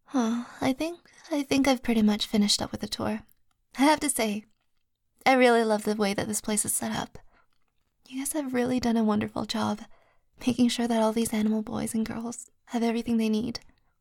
I think I've pretty much finished up with the tour. I have to say, I really love the way that this place is set up. You guys have really done a wonderful job making sure that all these animal boys and girls have everything they need.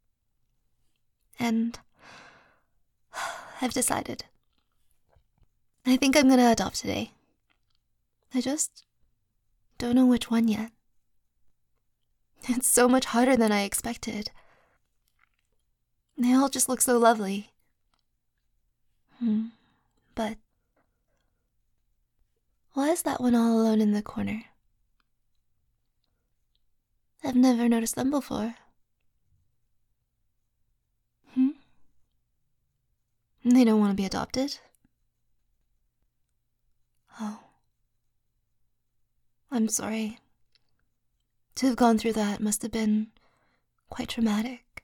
And I've decided. I think I'm gonna adopt today. I just don't know which one yet. It's so much harder than I expected. They all just look so lovely. But why is that one all alone in the corner? I've never noticed them before. They don't want to be adopted? Oh. I'm sorry. To have gone through that must have been quite traumatic.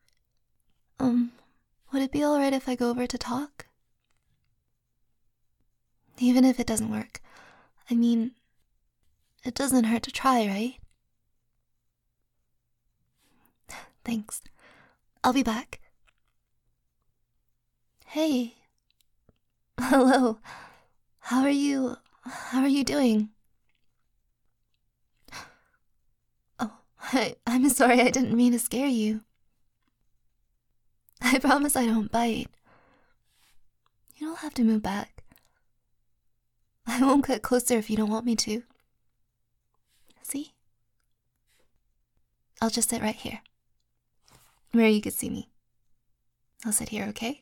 Would it be alright if I go over to talk? Even if it doesn't work. I mean, it doesn't hurt to try, right? Thanks. I'll be back. Hey. Hello. How are you doing? Oh, I'm sorry, I didn't mean to scare you. I promise I don't bite. You don't have to move back. I won't get closer if you don't want me to. See? I'll just sit right here, where you can see me. I'll sit here, okay?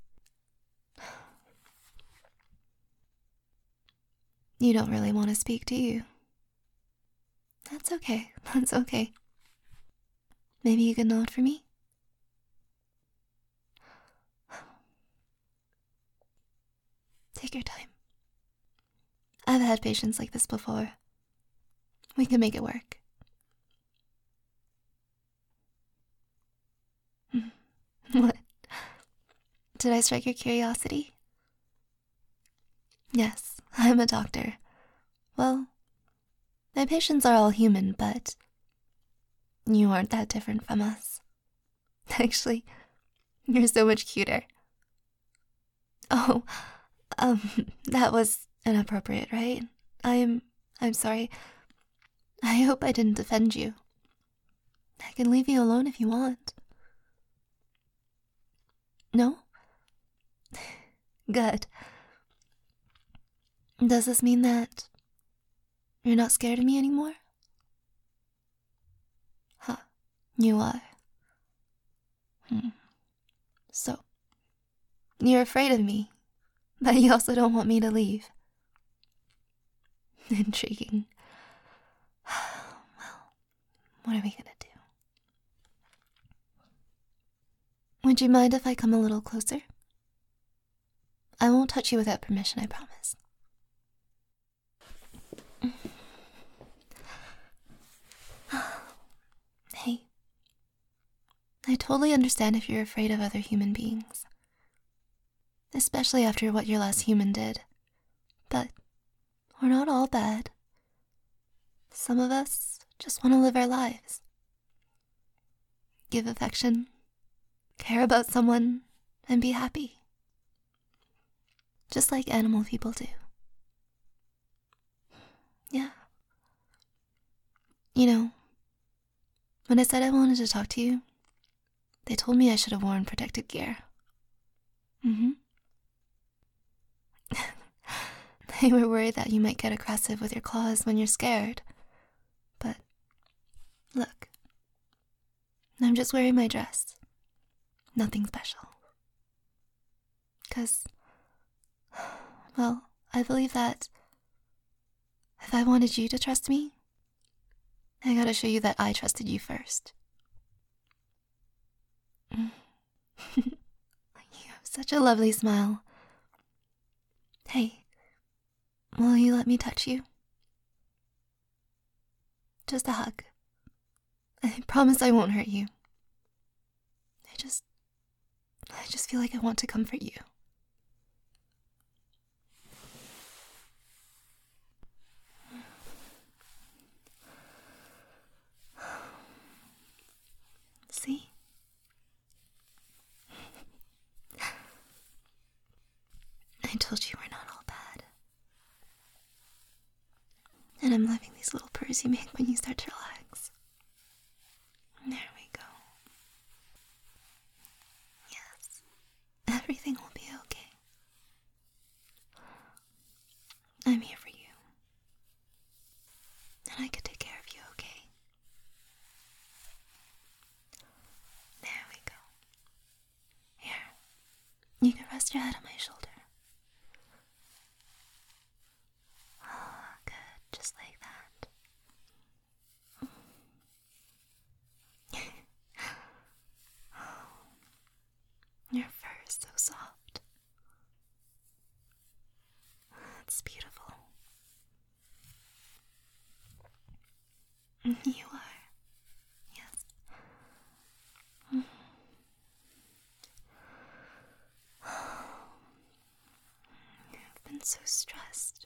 You don't really want to speak, do you? That's okay. That's okay. Maybe you can nod for me? Take your time. I've had patients like this before. We can make it work. What? Did I strike your curiosity? Yes, I'm a doctor. Well, my patients are all human, but you aren't that different from us. Actually, you're so much cuter. Oh, that was inappropriate, right? I'm sorry. I hope I didn't offend you. I can leave you alone if you want. No? Good. Does this mean that you're not scared of me anymore? Huh, you are. So, you're afraid of me, but you also don't want me to leave. Intriguing. Well, what are we gonna do? Would you mind if I come a little closer? I won't touch you without permission, I promise. Hey, I totally understand if you're afraid of other human beings. Especially after what your last human did. But we're not all bad. Some of us just want to live our lives. Give affection, care about someone, and be happy. Just like animal people do. Yeah. You know, when I said I wanted to talk to you, they told me I should have worn protective gear. They were worried that you might get aggressive with your claws when you're scared. But, look. I'm just wearing my dress. Nothing special. 'Cause, well, I believe that if I wanted you to trust me, I gotta show you that I trusted you first. You have such a lovely smile. Hey, will you let me touch you? Just a hug. I promise I won't hurt you. I just feel like I want to comfort you. See? told you we're not all bad. And I'm loving these little purrs you make when you start to relax. There we go. Yes, everything will be okay. I'm here for you. And I could take care of you, okay? There we go. Here, you can rest your head on my shoulder. Oh, good, just like that. Your fur is so soft. It's beautiful. You are. Yes. I've been so stressed.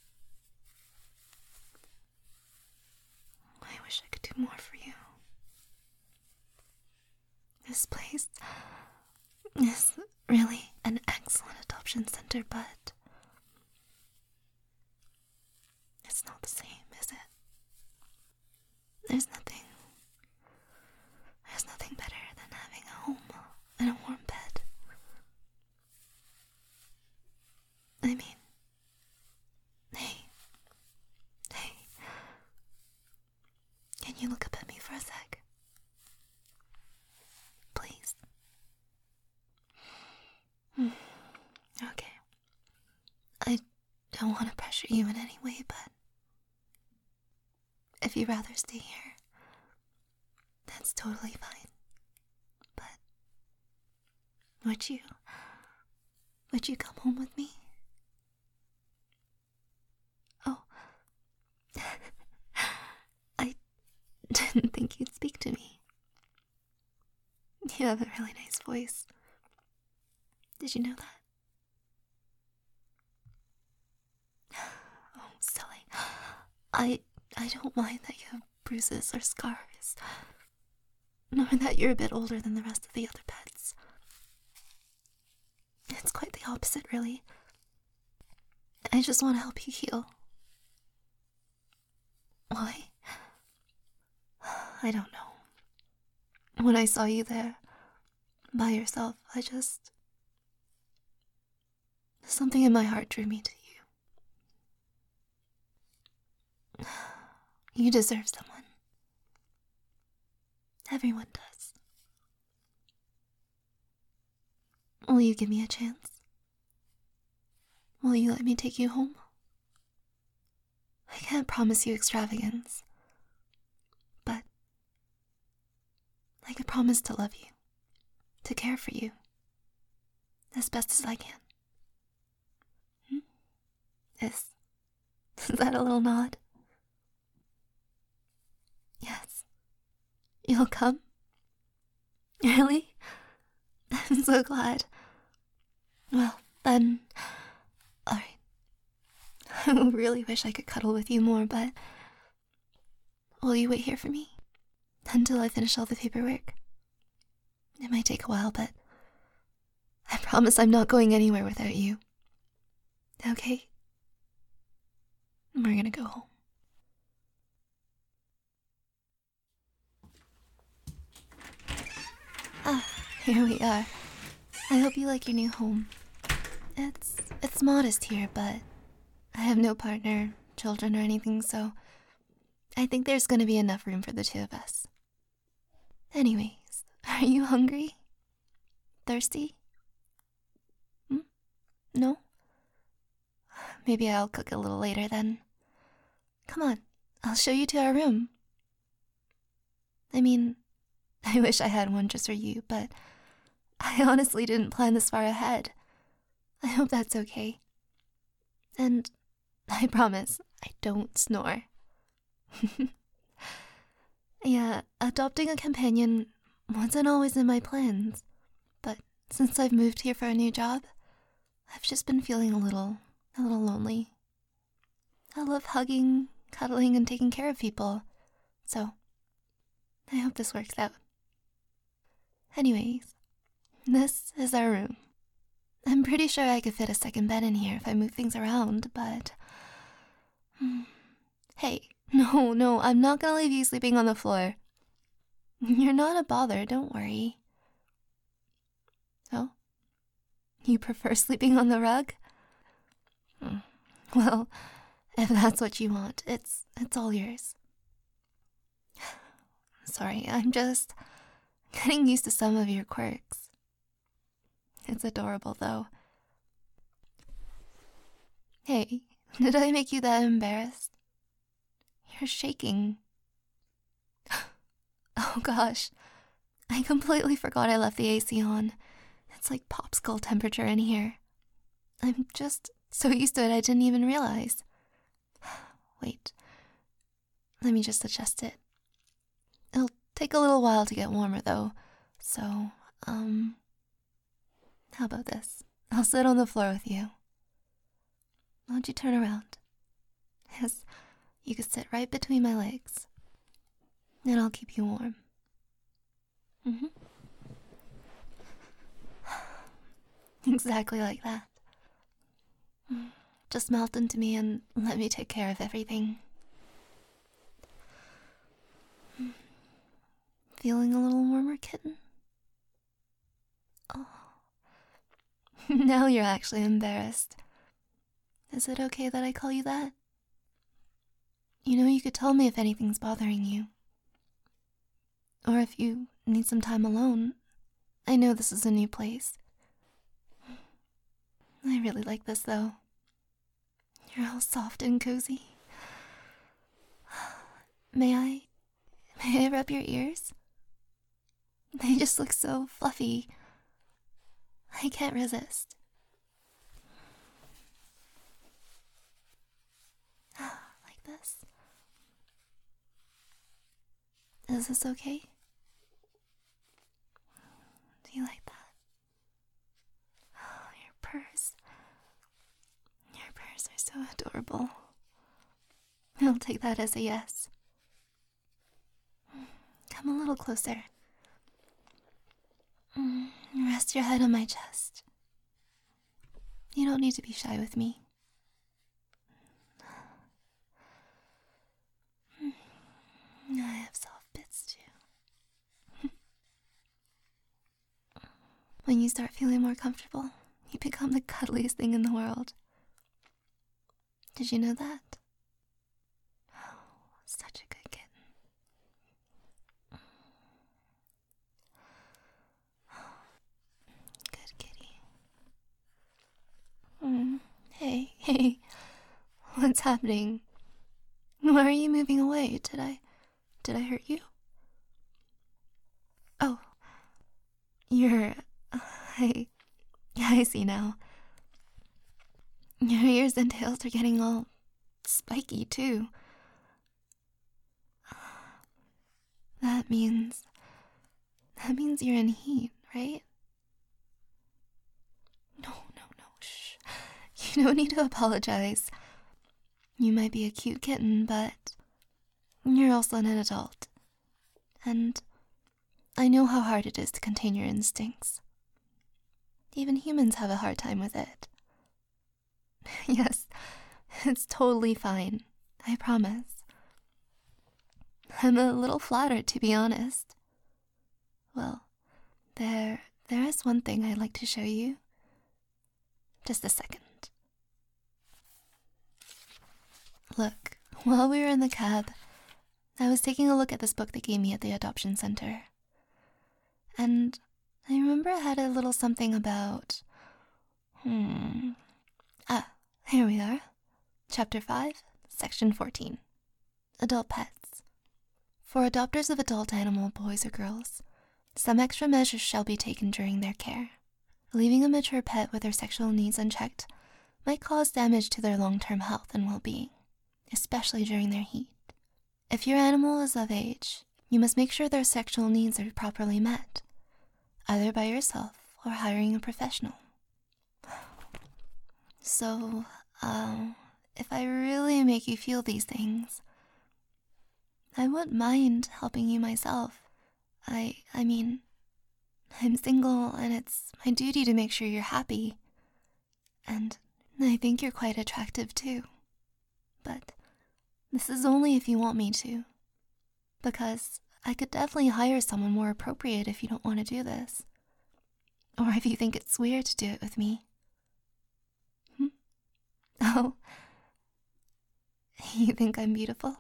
I wish I could do more for you. This place is really an excellent adoption center, but it's not the same, is it? There's nothing better than having a home and a warm bed. I mean, hey, can you look up at me for a sec? Please. Okay. I don't want to pressure you in any way, but if you'd rather stay here, that's totally fine. But would you come home with me? Oh, I didn't think you'd speak to me. You have a really nice voice. Did you know that? Oh, silly. I don't mind that you have bruises or scars, nor that you're a bit older than the rest of the other pets. It's quite the opposite, really. I just want to help you heal. Why? I don't know. When I saw you there, by yourself, something in my heart drew me to you. You deserve someone. Everyone does. Will you give me a chance? Will you let me take you home? I can't promise you extravagance, but I could promise to love you, to care for you, as best as I can. Is that a little nod? Yes. You'll come? Really? I'm so glad. Well, then, alright. I really wish I could cuddle with you more, but will you wait here for me? Until I finish all the paperwork? It might take a while, but I promise I'm not going anywhere without you. Okay? We're gonna go home. Ah, here we are. I hope you like your new home. It's modest here, but I have no partner, children, or anything, so I think there's gonna be enough room for the two of us. Anyways, are you hungry? Thirsty? No? Maybe I'll cook a little later then. Come on, I'll show you to our room. I mean, I wish I had one just for you, but I honestly didn't plan this far ahead. I hope that's okay. And I promise I don't snore. Yeah, adopting a companion wasn't always in my plans, but since I've moved here for a new job, I've just been feeling a little lonely. I love hugging, cuddling, and taking care of people, so I hope this works out. Anyways, this is our room. I'm pretty sure I could fit a second bed in here if I move things around, but... Hey, no, I'm not gonna leave you sleeping on the floor. You're not a bother, don't worry. Oh? You prefer sleeping on the rug? Well, if that's what you want, it's all yours. Sorry, I'm just getting used to some of your quirks. It's adorable, though. Hey, did I make you that embarrassed? You're shaking. Oh gosh, I completely forgot I left the AC on. It's like popsicle temperature in here. I'm just so used to it I didn't even realize. Wait, let me just adjust it. It'll take a little while to get warmer though, so, how about this? I'll sit on the floor with you. Why don't you turn around? Yes, you could sit right between my legs. And I'll keep you warm. Exactly like that. Just melt into me and let me take care of everything. Feeling a little warmer, kitten? Oh. Now you're actually embarrassed. Is it okay that I call you that? You know, you could tell me if anything's bothering you. Or if you need some time alone. I know this is a new place. I really like this, though. You're all soft and cozy. May I rub your ears? They just look so fluffy. I can't resist. Like this. Is this okay? Do you like that? Oh, your purrs. Your purrs are so adorable. I'll take that as a yes. Come a little closer. Rest your head on my chest. You don't need to be shy with me. I have soft bits too. When you start feeling more comfortable, you become the cuddliest thing in the world. Did you know that? Oh, such a good kitten. Good kitty. Hey, what's happening? Why are you moving away? Did I hurt you? Oh, I see now. Your ears and tails are getting all spiky, too. That means you're in heat, right? No, shh. You don't need to apologize. You might be a cute kitten, but you're also an adult. And I know how hard it is to contain your instincts. Even humans have a hard time with it. Yes, it's totally fine. I promise. I'm a little flattered, to be honest. Well, there is one thing I'd like to show you. Just a second. Look, while we were in the cab, I was taking a look at this book they gave me at the adoption center. And I remember it had a little something about... here we are. Chapter 5, Section 14. Adult Pets. For adopters of adult animal boys or girls, some extra measures shall be taken during their care. Leaving a mature pet with their sexual needs unchecked might cause damage to their long-term health and well-being, especially during their heat. If your animal is of age, you must make sure their sexual needs are properly met, either by yourself or hiring a professional. So, if I really make you feel these things, I wouldn't mind helping you myself. I mean, I'm single and it's my duty to make sure you're happy. And I think you're quite attractive too. But this is only if you want me to. Because I could definitely hire someone more appropriate if you don't want to do this. Or if you think it's weird to do it with me. Oh, you think I'm beautiful?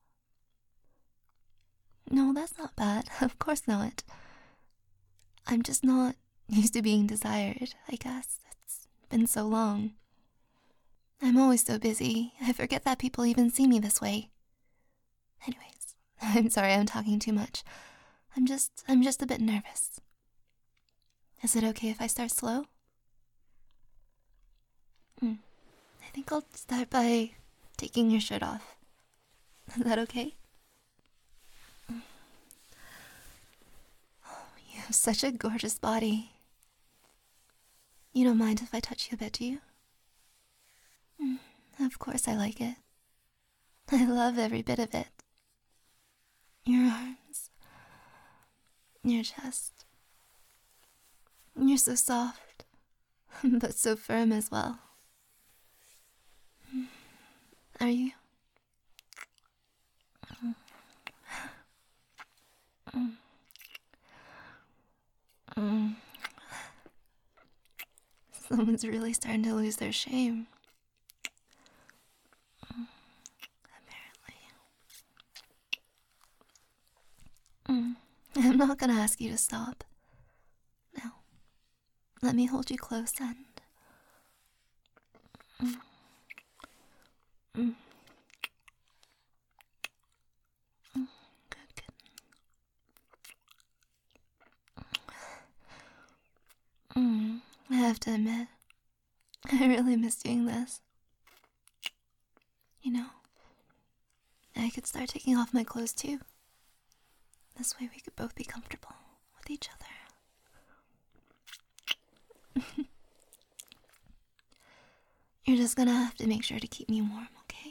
No, that's not bad. Of course not. I'm just not used to being desired, I guess. It's been so long. I'm always so busy, I forget that people even see me this way. Anyways, I'm sorry I'm talking too much. I'm just a bit nervous. Is it okay if I start slow? I think I'll start by taking your shirt off. Is that okay? Oh, you have such a gorgeous body. You don't mind if I touch you a bit, do you? Of course I like it. I love every bit of it. Your arms, your chest. You're so soft, but so firm as well. Are you? Someone's really starting to lose their shame. Apparently. I'm not gonna ask you to stop. Now, let me hold you close and... Good. I have to admit, I really miss doing this. You know, I could start taking off my clothes too. This way we could both be comfortable with each other. You're just gonna have to make sure to keep me warm, okay?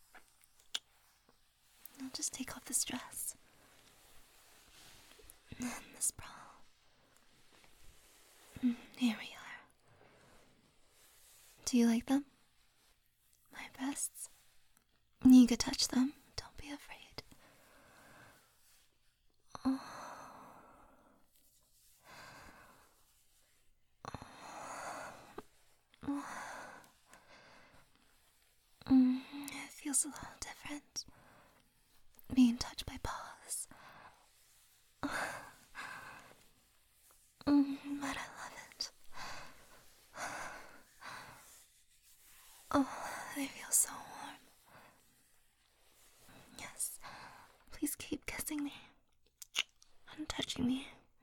I'll just take off this dress. And this bra. Here we are. Do you like them? My breasts? You could touch them. Don't be afraid. Oh. It feels a little different. Being touched by paws. But I love it. Oh, they feel so warm. Yes, please keep kissing me and touching me.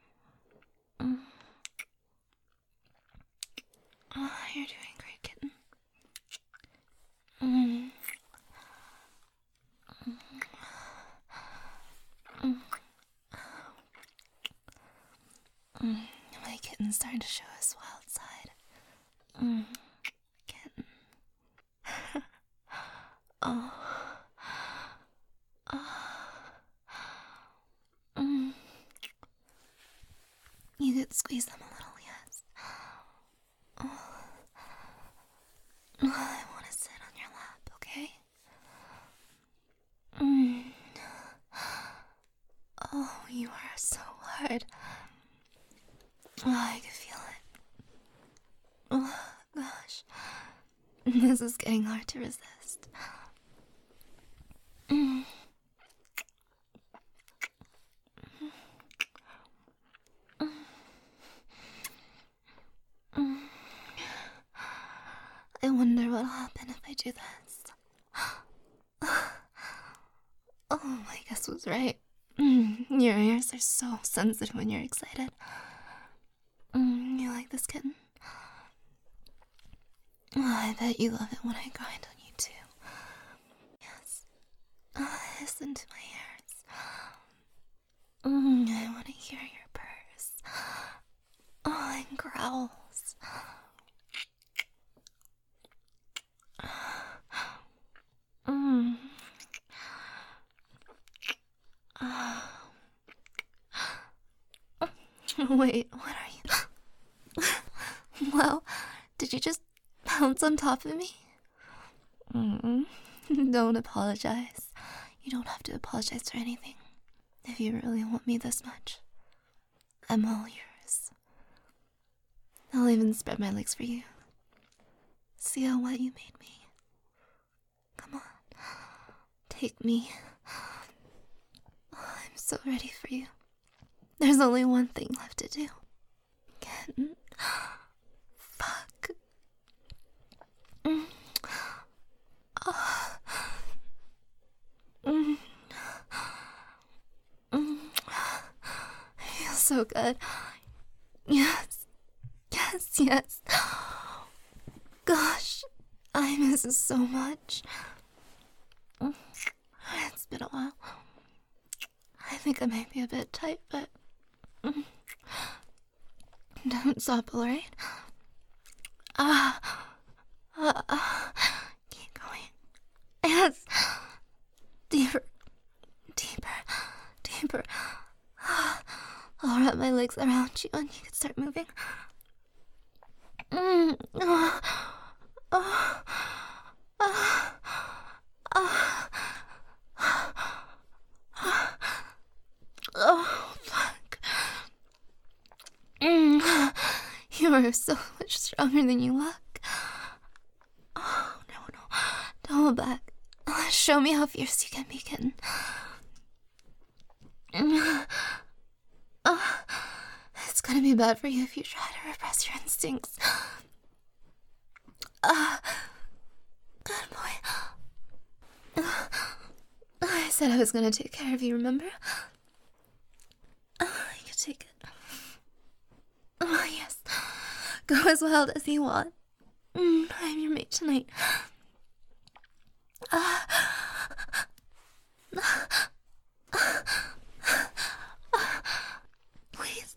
Oh, you're doing great, kitten. My kitten's starting to show his wild side. Kitten. Oh. You could squeeze them a little, yes. I want to sit on your lap, okay? Oh, you are so hard. Oh, I can feel it. Oh, gosh. This is getting hard to resist. I wonder what'll happen if I do this. Oh, my guess was right. Your ears are so sensitive when you're excited. You like this, kitten? Oh, I bet you love it when I grind on you, too. Yes. Listen to my ears. I want to hear your purrs. Oh, and growls. Wait, what are you? Well, did you just pounce on top of me? Don't apologize. You don't have to apologize for anything. If you really want me this much, I'm all yours. I'll even spread my legs for you. See how wet you made me? Come on. Take me. I'm so ready for you. There's only one thing left to do. Get fuck. I feel so good. Yes. Yes, yes. Gosh, I miss it so much. It's been a while. I think I might be a bit tight, but don't stop, alright? Keep going. Yes. Deeper. Deeper. Deeper. I'll wrap my legs around you and you can start moving. Oh, fuck. You are so much stronger than you look. Oh, no. Don't hold back. Show me how fierce you can be, kitten. It's gonna be bad for you if you try to repress your instincts. Good boy. I said I was gonna take care of you, remember? You can take it. Oh, yes. Go as wild as you want. I'm your mate tonight. Please.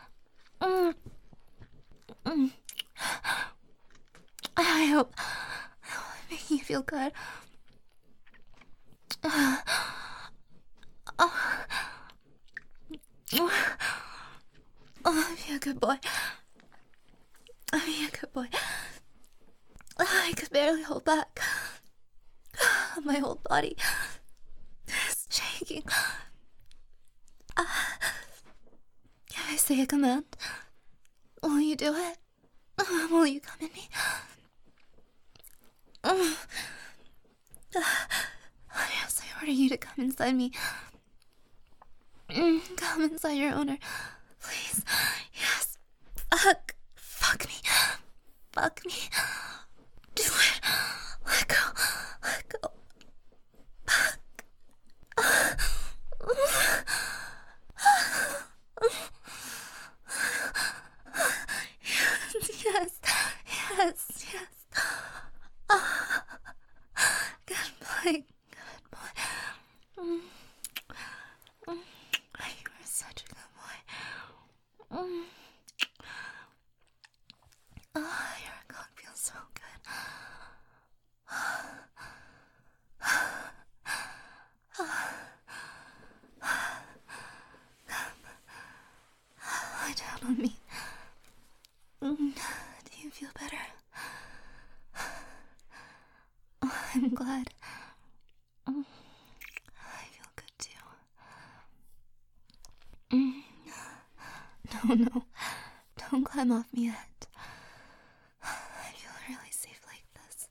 I hope I'm making you feel good. Be a good boy. Be a good boy. I could barely hold back. My whole body is shaking. Can I say a command? Will you do it? Will you come in me? Yes, I order you to come inside me. Come inside your owner. Please. Yes. Fuck me. Fuck me. Do it. Let go. Let go. Yes. Good boy. Good boy. You are such a good boy. Your cock feels so good. Lie down on me. Do you feel better? I'm glad. I feel good too. No. Don't climb off me yet. I feel really safe like this.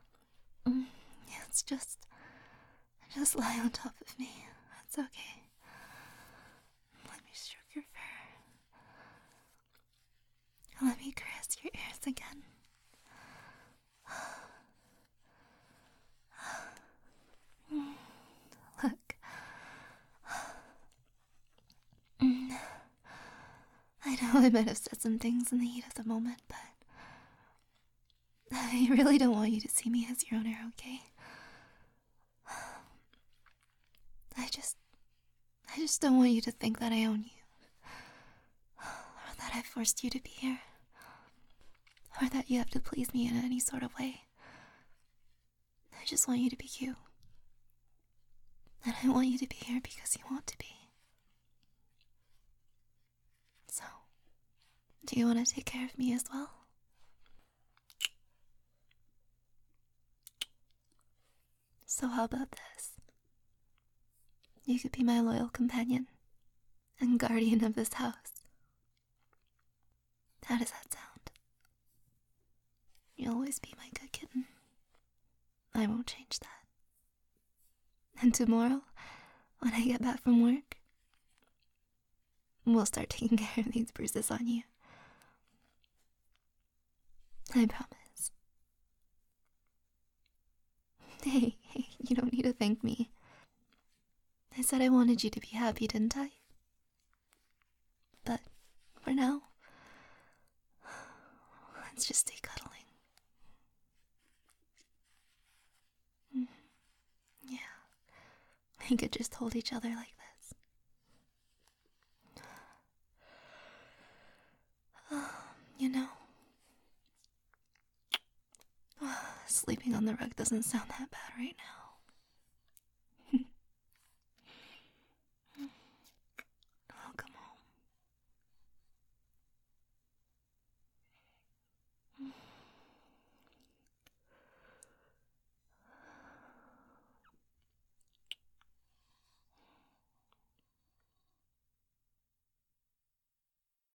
It's just lie on top of me. That's okay. Let me stroke your fur. Let me caress your ears again. Look. I know I might have said some things in the heat of the moment, but I really don't want you to see me as your owner, okay? I just don't want you to think that I own you. Or that I forced you to be here. Or that you have to please me in any sort of way. I just want you to be you. And I want you to be here because you want to be. So, do you want to take care of me as well? So how about this? You could be my loyal companion and guardian of this house. How does that sound? You'll always be my good kitten. I won't change that. And tomorrow, when I get back from work, we'll start taking care of these bruises on you. I promise. Hey, you don't need to thank me. I said I wanted you to be happy, didn't I? But for now, let's just stay cuddling. Yeah, we could just hold each other like this. You know, sleeping on the rug doesn't sound that bad right now.